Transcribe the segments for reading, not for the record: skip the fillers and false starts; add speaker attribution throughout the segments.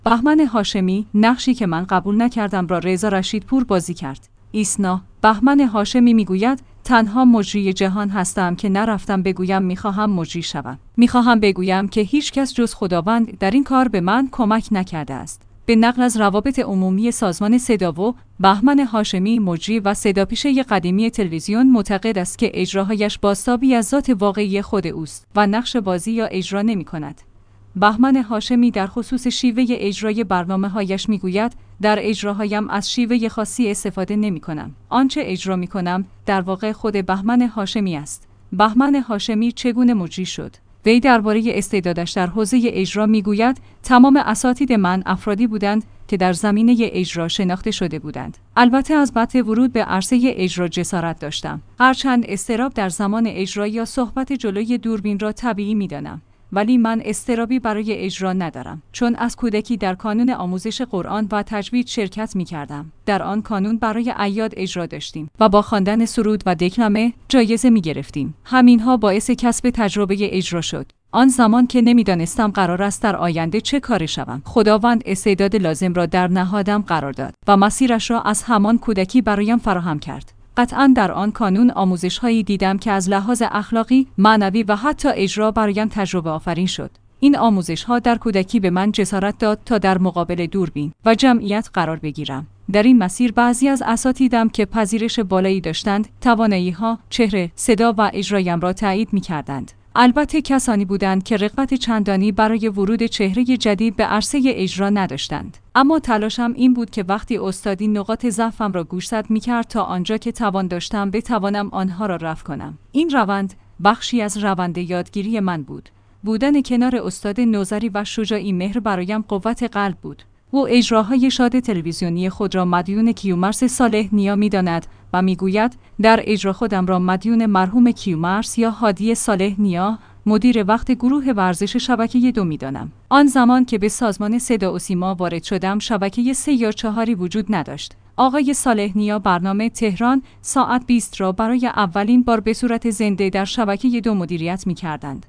Speaker 1: بهمن هاشمی نقشی که من قبول نکردم را رضا رشیدپور بازی کرد. ایسنا بهمن هاشمی میگوید تنها مجری جهان هستم که نرفتم بگویم میخواهم مجری شوم. میخواهم بگویم که هیچ کس جز خداوند در این کار به من کمک نکرده است. به نقل از روابط عمومی سازمان صداو، بهمن هاشمی مجری و صداپیشه قدیمی تلویزیون معتقد است که اجراهایش بازتابی از ذات واقعی خود اوست و نقش بازی یا اجرا نمی‌کند. بهمن هاشمی در خصوص شیوه اجرای برنامه‌هایش میگوید در اجراهایم از شیوه خاصی استفاده نمی‌کنم. آنچه اجرا می‌کنم در واقع خود بهمن هاشمی است. بهمن هاشمی چگونه مجری شد؟ وی درباره استعدادش در حوزه اجرا میگوید تمام اساتید من افرادی بودند که در زمینه اجرا شناخته شده بودند. البته از بطن ورود به عرصه اجرا جسارت داشتم. هرچند اضطراب در زمان اجرا یا صحبت جلوی دوربین را طبیعی میدانم، ولی من اضطرابی برای اجرا ندارم، چون از کودکی در کانون آموزش قرآن و تجوید شرکت می‌کردم. در آن کانون برای عیاد اجرا داشتیم و با خواندن سرود و دکلمه جایزه می‌گرفتیم. همینها باعث کسب تجربه اجرا شد. آن زمان که نمی‌دانستم قرار است در آینده چه کاری شوم، خداوند استعداد لازم را در نهادم قرار داد و مسیرش را از همان کودکی برایم فراهم کرد. قطعاً در آن کانون آموزش‌هایی دیدم که از لحاظ اخلاقی، معنوی و حتی اجرا برایم تجربه آفرین شد. این آموزش‌ها در کودکی به من جسارت داد تا در مقابل دوربین و جمعیت قرار بگیرم. در این مسیر بعضی از اساتیدم که پذیرش بالایی داشتند، توانایی‌ها، چهره، صدا و اجرایم را تایید می‌کردند. البته کسانی بودند که رغبت چندانی برای ورود چهره جدید به عرصه اجرا نداشتند. اما تلاشم این بود که وقتی استادی نقاط ضعفم را گوشزد می‌کرد تا آنجا که توان داشتم بتوانم آنها را رفع کنم. این روند بخشی از روند یادگیری من بود. بودن کنار استاد نوذری و شجاعی مهر برایم قوت قلب بود. او اجراهای شاد تلویزیونی خود را مدیون کیومرث صالح نیا می‌داند و میگوید در اجرا خودم را مدیون مرحوم کیومرث یا هادی صالح نیا، مدیر وقت گروه ورزش شبکه 2 می‌دانم. آن زمان که به سازمان صدا و سیما وارد شدم شبکه 3 یا 4 وجود نداشت. آقای صالح نیا برنامه تهران ساعت 20 را برای اولین بار به صورت زنده در شبکه 2 مدیریت می‌کردند.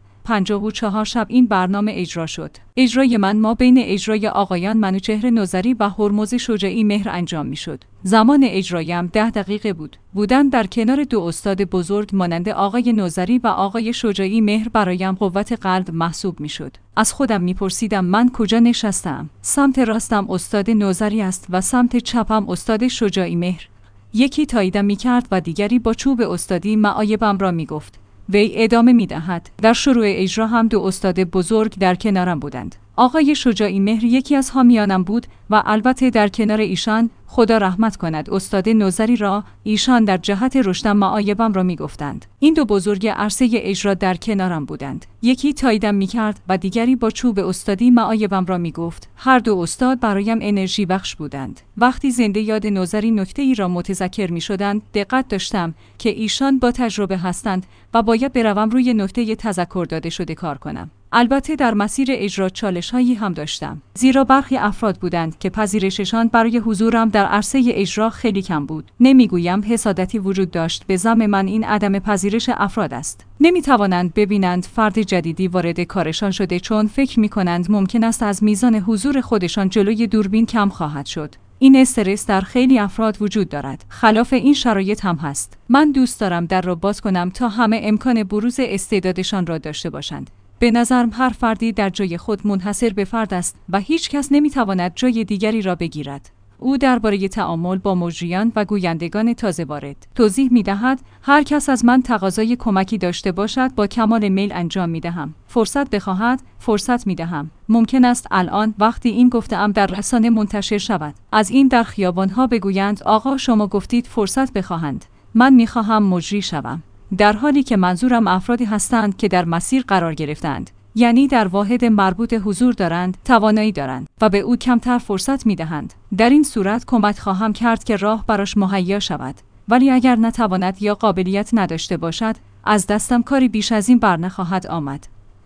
Speaker 1: 54 شب این برنامه اجرا شد. اجرای من ما بین اجرای آقایان منوچهر نوذری و هرمز شجاعی مهر انجام میشد. زمان اجرایم 10 دقیقه بود. بودن در کنار دو استاد بزرگ مانند آقای نوذری و آقای شجاعی مهر برایم قوت قلب محسوب میشد. از خودم میپرسیدم من کجا نشستم؟ سمت راستم استاد نوذری است و سمت چپم استاد شجاعی مهر. یکی تاییدم میکرد و دیگری با چوب استادی معایبم را میگفت. وی ادامه می‌دهد. در شروع اجرا هم 2 استاد بزرگ در کنارم بودند. آقای شجاعی مهر یکی از حامیانم بود و البته در کنار ایشان خدا رحمت کند استاد نوذری را ایشان در جهت رشدم معایبم را میگفتند. این 2 بزرگ عرصه اجرا در کنارم بودند. یکی تاییدم میکرد و دیگری با چوب استادی معایبم را میگفت. هر 2 استاد برایم انرژی بخش بودند. وقتی زنده یاد نوذری نکته‌ای را متذکر میشدند دقت داشتم که ایشان با تجربه هستند و باید بروم روی نکته تذکر داده شده کار کنم. البته در مسیر اجرا چالش‌هایی هم داشتم، زیرا برخی افراد بودند که پذیرششان برای حضورم در عرصه اجرا خیلی کم بود. نمیگویم حسادتی وجود داشت، به زعم من این عدم پذیرش افراد است. نمیتوانند ببینند فرد جدیدی وارد کارشان شده چون فکر می‌کنند ممکن است از میزان حضور خودشان جلوی دوربین کم خواهد شد. این استرس در خیلی افراد وجود دارد. خلاف این شرایط هم هست. من دوست دارم در را باز کنم تا همه امکان بروز استعدادشان را داشته باشند. به نظرم هر فردی در جای خود منحصر به فرد است و هیچ کس نمیتواند جای دیگری را بگیرد. او درباره تعامل با مجریان و گویندگان تازه وارد توضیح می‌دهد هر کس از من تقاضای کمکی داشته باشد با کمال میل انجام می‌دهم. فرصت بخواهد فرصت می‌دهم. ممکن است الان وقتی این گفته‌ام در رسانه منتشر شود از این در خیابان‌ها بگویند آقا شما گفتید فرصت بخواهند. من می‌خواهم مجری شوم. در حالی که منظورم افرادی هستند که در مسیر قرار گرفتند، یعنی در واحد مربوط حضور دارند، توانایی دارند و به او کمتر فرصت می‌دهند. در این صورت کمک خواهم کرد که راه براش مهیا شود. ولی اگر نتواند یا قابلیت نداشته باشد، از دستم کاری بیش از این برنخواهد آمد.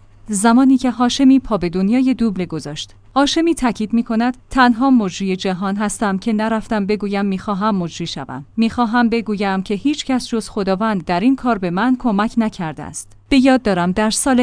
Speaker 1: زمانی که هاشمی پا به دنیای دوبله گذاشت، هاشمی تاکید می‌کند تنها مجری جهان هستم که نرفتم بگویم می‌خواهم مجری شوم. می‌خواهم بگویم که هیچ کس جز خداوند در این کار به من کمک نکرده است. به یاد دارم در سال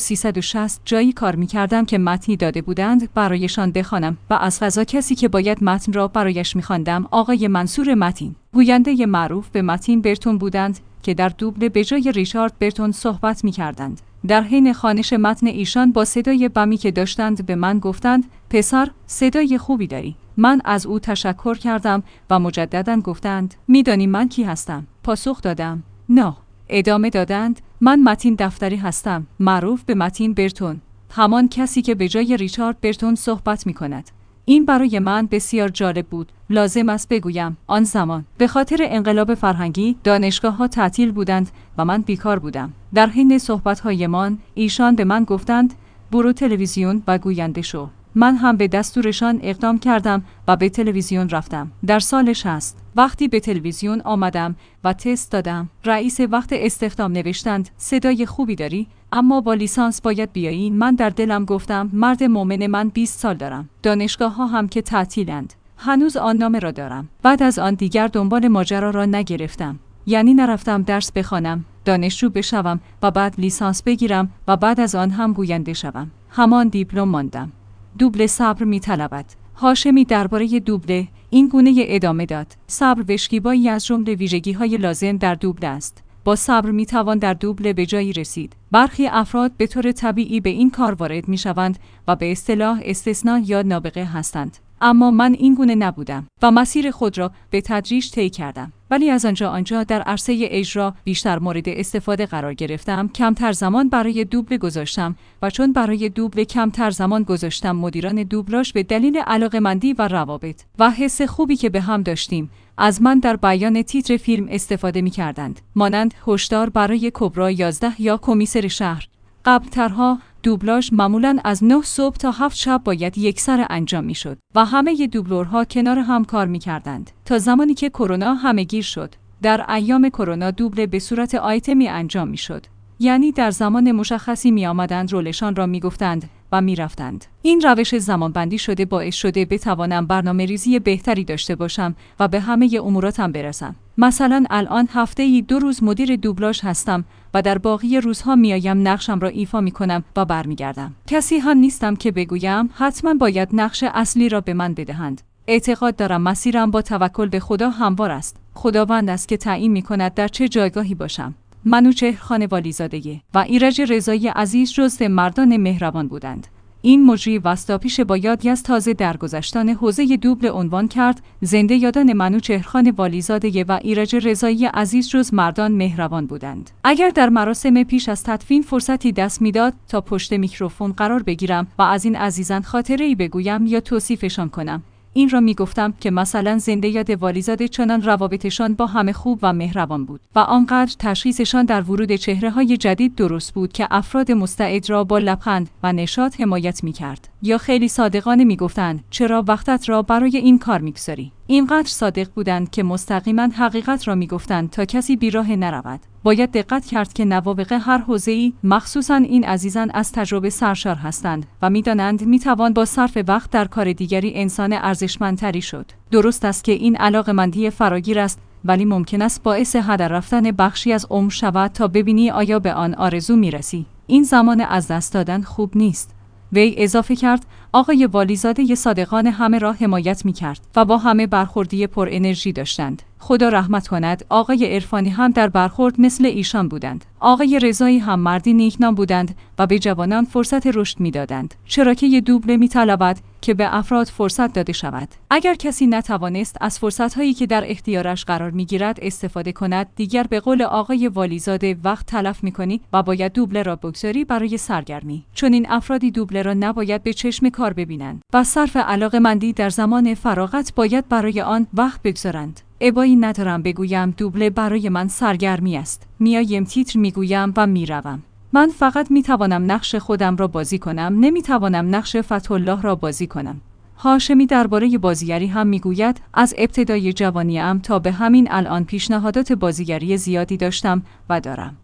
Speaker 1: 1360 جایی کار می‌کردم که متنی داده بودند برایشان بخوانم و از قضا کسی که باید متن را برایش می‌خواندم آقای منصور متین، گوینده معروف به متین برتون بودند که در دوبله به جای ریچارد برتون صحبت می‌کردند. در حین خوانش متن ایشان با صدای بمی که داشتند به من گفتند پسر صدای خوبی داری. من از او تشکر کردم و مجدداً گفتند می‌دانی من کی هستم؟ پاسخ دادم نه. ادامه دادند من متین دفتری هستم، معروف به متین برتون، همان کسی که به جای ریچارد برتون صحبت می کند. این برای من بسیار جالب بود. لازم است بگویم آن زمان به خاطر انقلاب فرهنگی دانشگاه‌ها تعطیل بودند و من بیکار بودم. در حین صحبت‌هایمان ایشان به من گفتند برو تلویزیون و گوینده شو. من هم به دستورشان اقدام کردم و به تلویزیون رفتم. در سال 60 وقتی به تلویزیون آمدم و تست دادم، رئیس وقت استخدام نوشتند صدای خوبی داری اما با لیسانس باید بیایی. من در دلم گفتم مرد مومن من 20 سال دارم. دانشگاه‌ها هم که تعطیلند. هنوز آن نامه را دارم. بعد از آن دیگر دنبال ماجرا را نگرفتم. یعنی نرفتم درس بخوانم، دانشجو بشوم و بعد لیسانس بگیرم و بعد از آن هم گوینده شوم. همان دیپلم ماندم. دوبله صبر می‌طلبد. هاشمی درباره دوبله این گونه ادامه داد: صبر و شکیبایی از جمله ویژگی‌های لازم در دوبله است. با صبر می‌توان در دوبله به جایی رسید. برخی افراد به طور طبیعی به این کار وارد می‌شوند و به اصطلاح استثناء یا نابغه هستند. اما من این گونه نبودم و مسیر خود را به تدریج طی کردم. ولی از آنجا در عرصه اجرا بیشتر مورد استفاده قرار گرفتم. کمتر زمان برای دوبله گذاشتم و چون برای دوبله کمتر زمان گذاشتم مدیران دوبلاژ به دلیل علاقه‌مندی و روابط و حس خوبی که به هم داشتیم از من در بیان تیتر فیلم استفاده می‌کردند، مانند هشدار برای کبرا 11 یا کمیسر شهر. قبل‌ترها دوبلاژ معمولاً از 9 صبح تا 7 شب باید یکسره انجام می‌شد و همه دوبلورها کنار هم کار می‌کردند تا زمانی که کرونا همه‌گیر شد. در ایام کرونا دوبله به صورت آیتمی انجام می‌شد. یعنی در زمان مشخصی می‌آمدند، رولشان را می‌گفتند و می‌رفتند. این روش زمانبندی شده باعث شده بتوانم برنامه‌ریزی بهتری داشته باشم و به همه اموراتم برسم. مثلا الان هفته‌ای 2 روز مدیر دوبلاژ هستم و در باقی روزها میایم نقشم را ایفا میکنم و برمیگردم. کسی هم نیستم که بگویم حتما باید نقش اصلی را به من بدهند. اعتقاد دارم مسیرم با توکل به خدا هموار است. خداوند است که تعیین میکند در چه جایگاهی باشم. منوچهر خان والیزاده و ایرج رضایی عزیز جزو مردان مهربان بودند. این مجری وسطاپیش با یادی از تازه درگذشتن حوزه دوبله عنوان کرد: زنده یادان منوچهرخان والیزاده و ایرج رضایی عزیز جز مردان مهربان بودند. اگر در مراسم پیش از تدفین فرصتی دست میداد تا پشت میکروفون قرار بگیرم و از این عزیزان خاطره‌ای بگویم یا توصیفشان کنم، این را میگفتم که مثلا زنده یاد والیزاده چنان روابطشان با همه خوب و مهربان بود و آنقدر تشخیصشان در ورود چهره‌های جدید درست بود که افراد مستعد را با لبخند و نشاط حمایت می‌کرد. یا خیلی صادقانه میگفتند چرا وقتت را برای این کار می‌گذاری. اینقدر صادق بودند که مستقیما حقیقت را میگفتند تا کسی بیراه نرود. باید دقت کرد که نوابغ هر حوزه‌ای، مخصوصاً این عزیزان، از تجربه سرشار هستند و می‌دانند می‌توان با صرف وقت در کار دیگری انسان ارزشمندتری شد. درست است که این علاقه‌مندی فراگیر است، ولی ممکن است باعث هدر رفتن بخشی از عمر شود تا ببینی آیا به آن آرزو می‌رسی. این زمان از دست دادن خوب نیست. وی اضافه کرد آقای والیزاده صادقانه همه را حمایت می‌کرد و با همه برخوردی پر انرژی داشتند. خدا رحمت کند آقای عرفانی هم در برخورد مثل ایشان بودند. آقای رضایی هم مردی نیکنام بودند و به جوانان فرصت رشد می‌دادند. شراکه دوبله می‌طلبد که به افراد فرصت داده شود. اگر کسی نتوانست از فرصت‌هایی که در اختیارش قرار می‌گیرد استفاده کند، دیگر به قول آقای والیزاده وقت تلف می‌کنی و باید دوبله را بگذاری برای سرگرمی. چون این افرادی دوبله را نباید به چشم کار ببینند و صرف علاقه‌مندی در زمان فراغت باید برای آن وقت بگذارند. ابایی ندارم بگویم دوبله برای من سرگرمی است. میایم تیتر میگویم و میروم. من فقط میتوانم نقش خودم را بازی کنم، نمیتوانم نقش فتح‌الله را بازی کنم. هاشمی درباره بازیگری هم میگوید از ابتدای جوانیم تا به همین الان پیشنهادات بازیگری زیادی داشتم و دارم.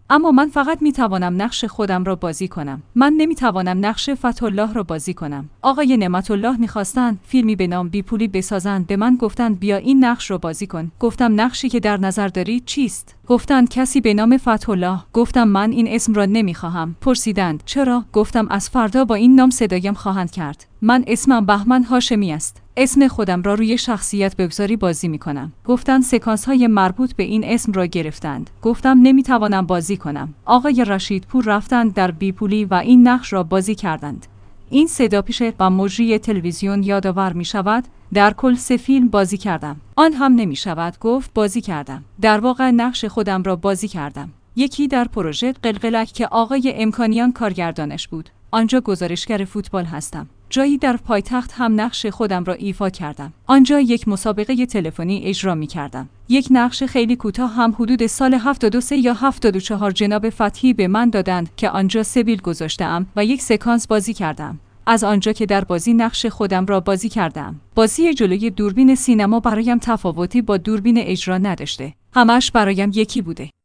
Speaker 1: اما من فقط میتوانم نقش خودم را بازی کنم. من نمیتوانم نقش فتح‌الله را بازی کنم. آقای نعمت‌الله میخواستند فیلمی به نام بی پولی بسازند. به من گفتند بیا این نقش را بازی کن. گفتم نقشی که در نظر دارید چیست؟ گفتند کسی به نام فتح‌الله. گفتم من این اسم را نمیخواهم. پرسیدند چرا؟ گفتم از فردا با این نام صدایم خواهند کرد. من اسمم بهمن هاشمی است. اسم خودم را روی شخصیت بگذاری بازی می کنم. گفتند سکانس های مربوط به این اسم را گرفتند. گفتم نمیتوانم بازی کنم. آقای رشیدپور رفتند در بیپولی و این نقش را بازی کردند. این صدا پیشه و مجری تلویزیون یادآور می شود. در کل 3 فیلم بازی کردم. آن هم نمی شود گفت بازی کردم. در واقع نقش خودم را بازی کردم. یکی در پروژه قلقلک که آقای امکانیان کارگردانش بود. آنجا گزارشگر فوتبال هستم. جایی در پایتخت هم نقش خودم را ایفا کردم. آنجا یک مسابقه تلفنی اجرا می کردم. یک نقش خیلی کوتاه هم حدود سال 73 یا 74 جناب فتحی به من دادند که آنجا سبیل گذاشتم و یک سکانس بازی کردم. از آنجا که در بازی نقش خودم را بازی کردم. بازی جلوی دوربین سینما برایم تفاوتی با دوربین اجرا نداشته. همش برایم یکی بوده.